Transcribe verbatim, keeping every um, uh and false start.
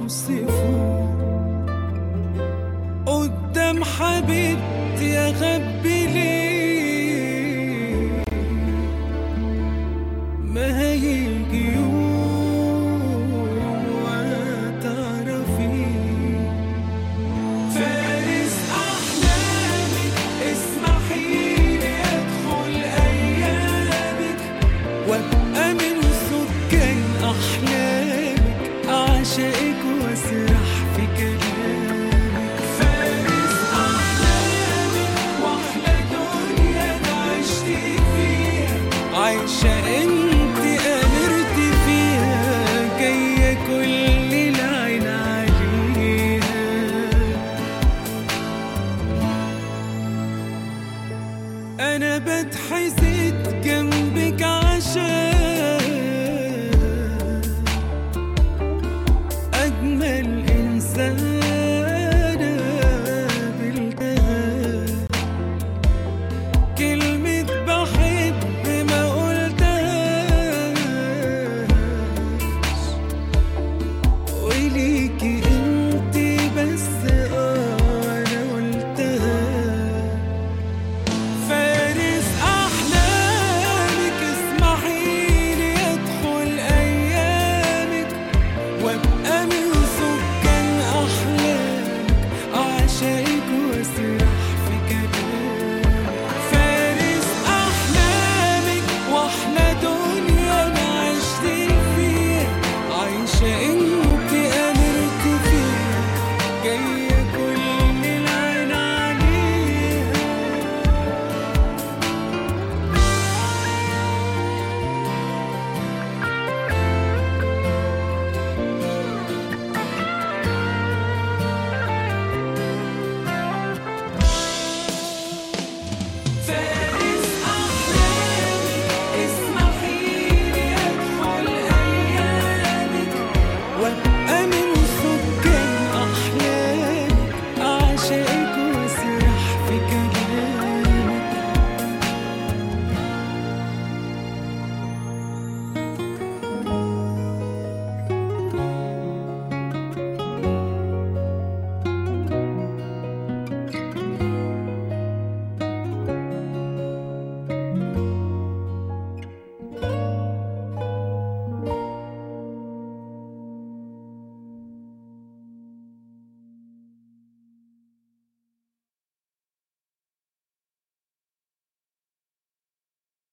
اوصفه قدام حبيبتي اخبي ليه؟ ما هيجي يوم وهتعرفي فارس احلامك، اسمحيلي ادخل ايامك وابقى من سكان احلامك، اعشقك واسرح في كلامك. فارس احلامك واحلى دنيا انا عشت فيها، عايشه انت امرت فيها، جايه كل العين عليها. انا بتحسد جنبك عشان أجمل إنسان